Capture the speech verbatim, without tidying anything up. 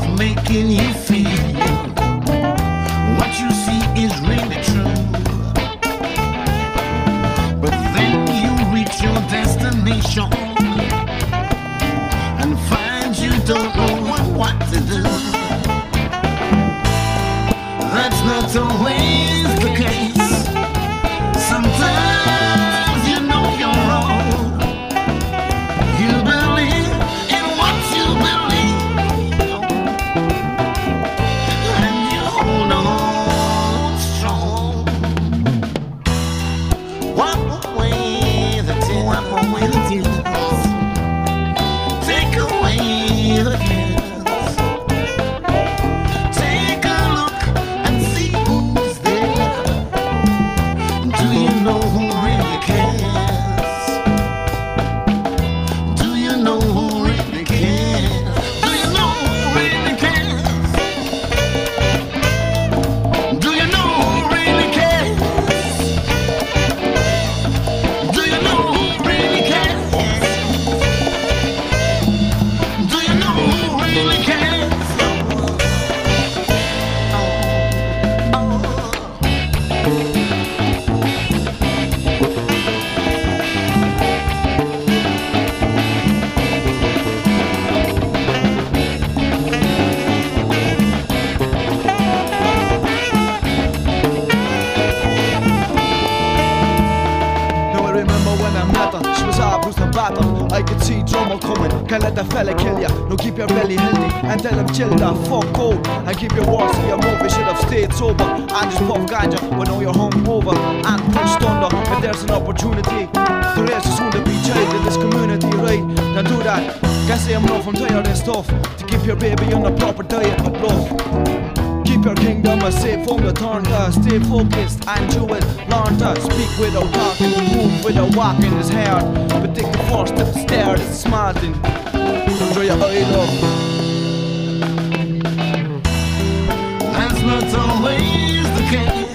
of making you feel what you see is really true. But then you reach your destination and find you don't know what to do. That's not always the case. Sometimes you know you're wrong. You believe in what you believe, and you hold on strong. Wipe away the tears, wipe away the tears. Take away the cares. I could see drama coming, can't let that fella kill ya. No, keep your belly healthy and tell him chill the fuck out. And keep your walls to your move, you should have stayed sober. And just puff ganja, but now you're hungover. And punch thunder, if there's an opportunity. The race is soon to be child in this community, right? Then do that, can't say I'm enough, I'm tired and stuff. To keep your baby on the proper diet of love. Keep your kingdom a safe from the turn to stay focused and do it, learn to speak without talking, move without walking is hard. But take the first step, stare, it's a smart thing. Enjoy your eye, love. That's not always the case.